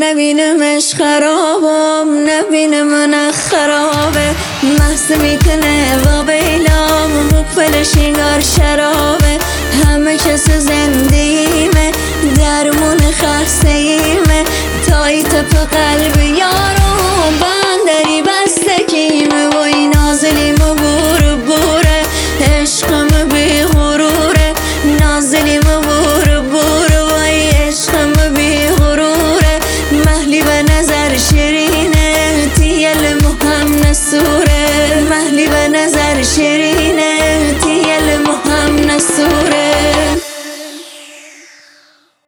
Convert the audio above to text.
نبینمش خرابم، نبینه من خرابه، محض میکنه و بیلام مقبل شینگار شراب.